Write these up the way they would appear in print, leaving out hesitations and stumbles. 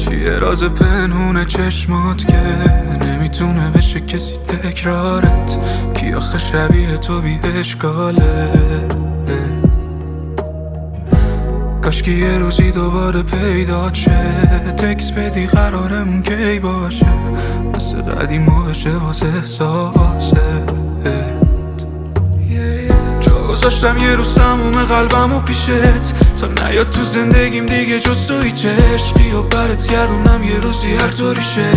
چیه راز پنهون چشمات که نمیتونه بشه کسی تکرارت؟ کی آخه شبیه تو بی اشکاله؟ کاشکی یه روزی دوباره پیدا شه، تکس بدی قرارمون کی باشه، مثل قدیما بشه واسه احساسه. جا گذاشتم یه روز تموم قلبمو پیشت، تا نیاد تو زندگیم دیگه جز تو هیچ عشقی، و برات گردونم یه روزی هر طوری شه.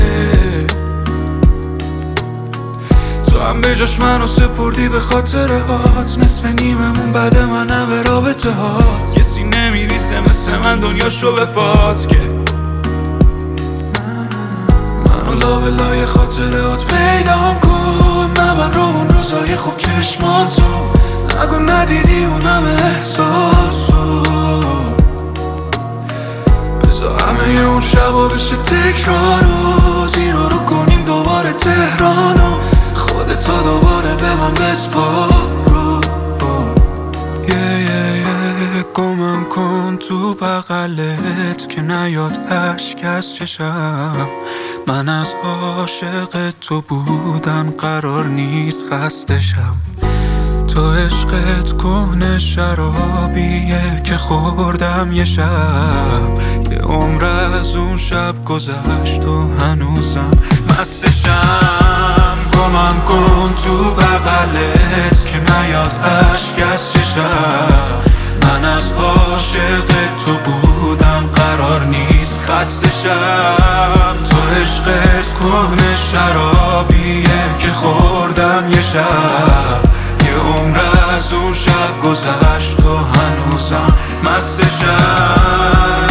تو هم به جاش منو سپردی به خاطرهات، نصف نیممون بعد منم به رابطه هات. کسی نمیریسه مثل من دنیاشو به پات، که منو لابلای خاطرهات پیدام کن. نبر رو اون روزای خوب چشماتو، نگو ندیدی اونم احساسو. بذار همه اون شبا بشه تکرارو، زیرا رو کنیم دوباره تهرانو، خودتا دوباره به من بسپارو. گمم کن تو بغلت که نیاد اشک از چشم. من از عاشق تو بودن قرار نیست خستشم. تو عشقت کهنه شرابیه که خوردم یه شب، یه عمر از اون شب گذشت و هنوزم مستشم. گمم کن تو بغلت که نیاد اشک از چشم. من از عاشق تو بودم قرار نیست خستشم. تو عشقت کهنه شرابیه که خوردم یه شب، یه عمر از اون شب گذشت و هنوزم مستشم.